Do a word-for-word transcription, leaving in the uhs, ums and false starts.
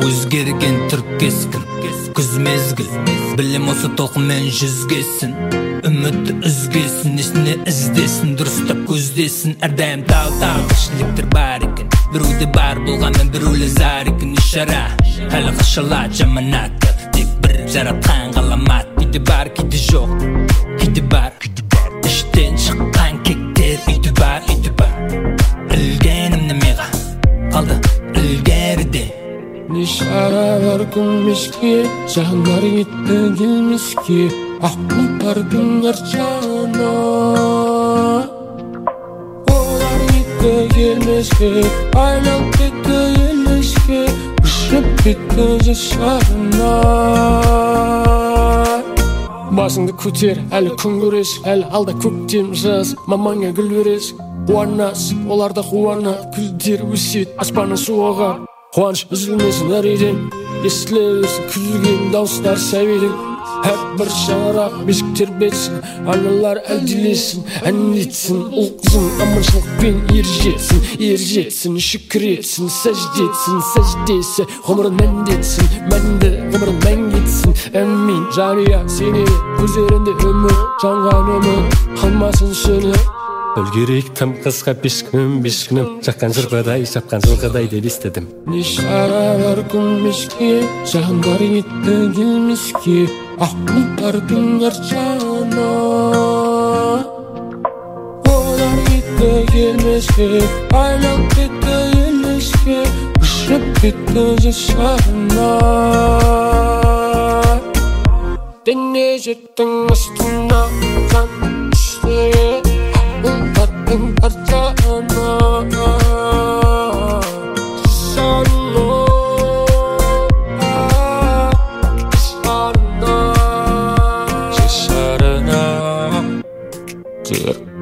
өзгерген түрк кескін күз мезгіл білім осы толқынмен жүзгесін үмітті үзгесін несіне іздесін дұрыстап көздесін әрдайым тау-тау тіршіліктер бар екен біреуде бар болғанмен біреулер зар екен ишара әлі қашалады жаманатты тек бір жаратқан ғаламат кейде бар кейде жоқ кейде бар іштен шыққан кектер үйде бар үйде бар ілгенім немеға қалды ілгеріде не шаралар күлмеске жанар етті келмеске ақ бұлттардың ар жағына олар етті келмеске айналып кетті елеске ұшып кетті жастарына басыңды көтер әлі күн көресің әлі алда көктем жаз мамаңа гүл бересің қуанасың оларда қуана гүлдер өседі аспаннан су ағар қуаныш үзілмесін әр үйден естіле берсін күлген дауыстар сәбидің әрбір шаңырақ бесік тербетсін аналар әлдилесін ән етсін ұл қызың аманшылықпен ер жетсін ер жетсін шүкір етсін сәжде етсін сәждесі ғұмырын мәндетсін мәнді ғұмырын мәңгі етсін әмин жанұя сені көздерінде үміт жанған үміт қалмасын сөніп үлгерейік тым қысқа бес күнім бес күнім жаққан жырғадай шапқан жылғадай деп естідім не шаралар күлмеске жандар етті келмеске ақ бұлттардың ар жағына олар етті келмеске айналып кетті елеске ұшып кетті жастарына дене жеттің астына жан үстіге бұлттардың ар жағына жастарына жастарына